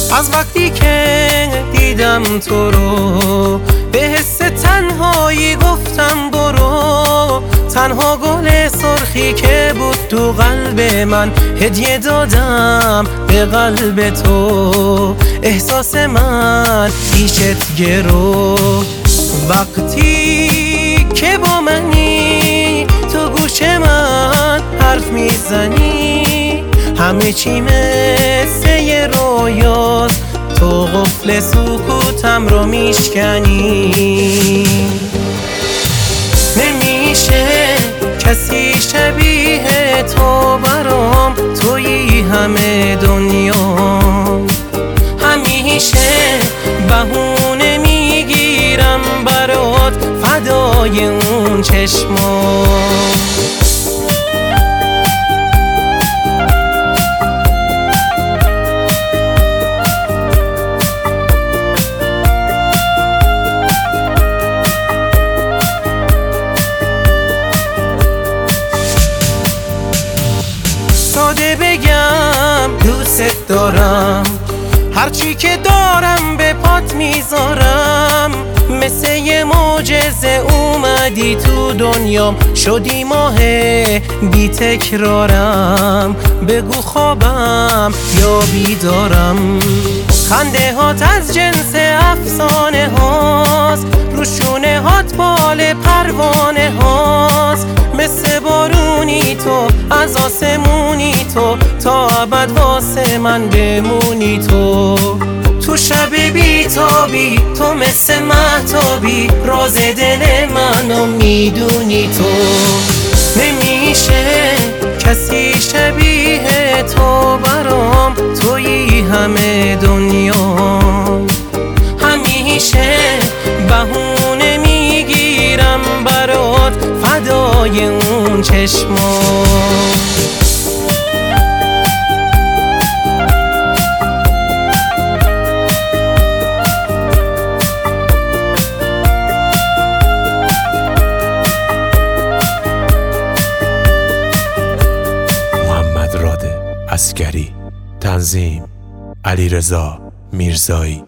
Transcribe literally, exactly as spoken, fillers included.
از وقتی که دیدم تو رو به حس تنهایی گفتم برو. تنها گل سرخی که بود تو قلب من هدیه دادم به قلب تو. احساس من پیشت گرو وقتی که با منی تو گوش من حرف میزنی. همه چی مثل یه رویاست تو قفل سکوتم رو میشکنی. نمیشه کسی شبیه تو برام تویی همه دنیا. همیشه بهونه میگیرم برات فدای اون چشما. ساده بگم دوست دارم، هرچی که دارم به پات میذارم. مثل یه معجزه اومدی تو دنیام، شدی ماه بی تکرارم. بگو خوابم یا بیدارم، خنده هات از جنس افسانه هاست، روشونه هات بال پروانه هاست. مثل بارونی تو از آسمونی تو تا ابد واسه من بمونی تو. تو شب بیتابی تو مثل مهتابی، راز دل منو میدونی تو. نمیشه کسی شبیه تو برام تویی همه دنیا. همیشه بهونه میگیرم برات فدای اون چشما. محمد راد عسگری، تنظیم علیرضا میرزایی.